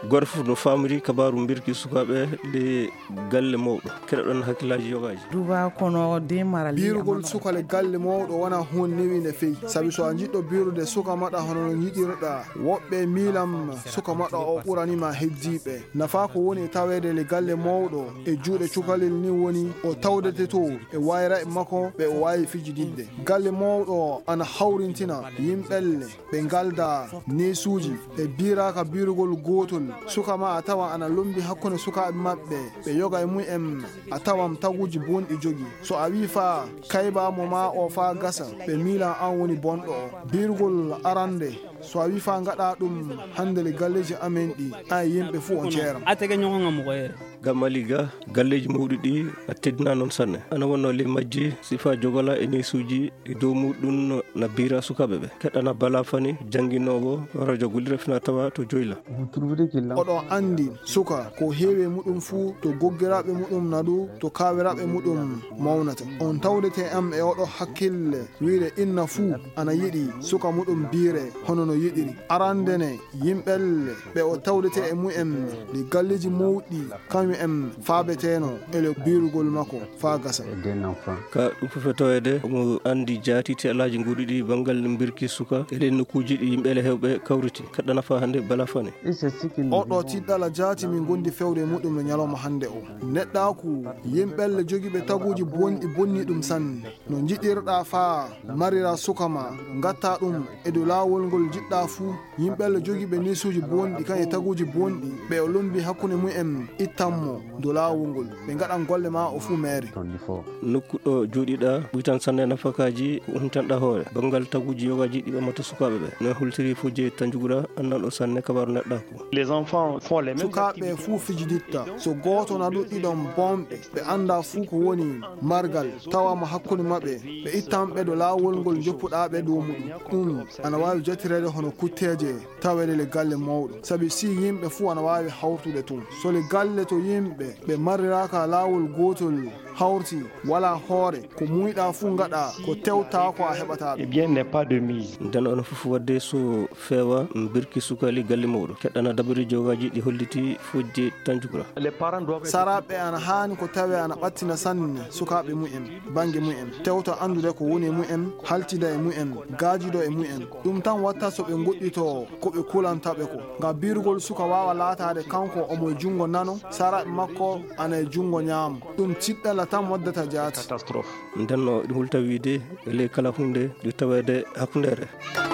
gorfu no famri kabaru birki sukabe le galle mawdo keda don hakilaji yogaji duba kono de marali birugol sukale galle mawdo wana hon newi ne fey sabi so anjiddo birude suka mada hono nyidirda wobbe milam suka mada o burani ma hejjibe nafa ko woni tawede le galle mawdo e juude cukalel ni woni o tawdete to e wayra e mako be o wayi fijidinde galle mawdo ana hawrintina yimbelle be galda ni suji e biraka birugol gotol suka ma atawa ana lumbi hakkunde suka mabbe be yoga e mu'em atawam taguji bondi jogi so a wi fa kayba mo ma o fa gasa be mila an woni bondo birugol arande so a wi fa ngada dum handele galleji amen di ay yimbe fu on ceera atege nyonga mo koyere gamaliga galleji mawdudi atedna non sanne ana wonno le majji sifa jogola eni suji do mudun na bira sukabe be kedana bala fani janginowo radio gulire fina tawa to joyla odo andi suka ko hewe mudum fu to goggirabe mudum nadu to kawirabe mudum mawnata on tawdete am e odo hakkille wiide inna fu ana yidi suka mudum bire hono no yidiri arandene yimbelle be o tawdete e mu'em di galleji mawdi kam em faabeteno ele birugol mako fa gasa ka dum fefetoyede mo andi jatiti alaji ngudidi bangal birki suka ele nokuji di yimbele hewbe kawriti kadana fa hande bala fane odo tidala jati min gondi fewde mudum no nyaloma hande o neddaku yimbelle jogibe taguji bonni dum san no jidirda fa marira sukama ngatta dum e do lawol gol jidda fu yimbelle jogibe nisuji bondi kan e taguji bondi be o lumbi hakune mu'em ittam do lawol be ngadan golle ma o fu mere nokkudo jodida buitan sanne nafakaji untanda hore bangal taguji yogaji diba mata sukabe be no hultiri fuje tanjugura annal o sanne kabaru nedda ko les enfants font les mêmes sukabe fu fijiditta so goto na do idon bombe be anda fu ko woni margal tawa ma hakkuni mabbe be ittambe do lawol gol joppuda be do mudum ana wawi jotirede hono kutteje tawede le galle mawdo sabi si yimbe fu ana wawi hawtude tum so le galle to yimbe be mariraka lawol gotol hawrti wala hore ko muida fu ngada ko tewta ko a hebata eh bien n'est pas de mise dan on fu wadde so fewa birki sukali galle mawdo kedana dabiri jogaji di holliti fujje tanjugura les parents doivent sarabe ana hani ko tawe ana battina sanne sukabe mu'en bangi mu'en tewta andude ko woni mu'en haltida e mu'en gajido e mu'en dum tan watta so be goddito ko be kulantabe ko ga birgol suka wawa latade kanko o mo jungo nano sarabe makko ana e jungo nyam dum tiddala tan waddata jaati catastrophe danno hulta wiide le kala hunde di tawede hakundere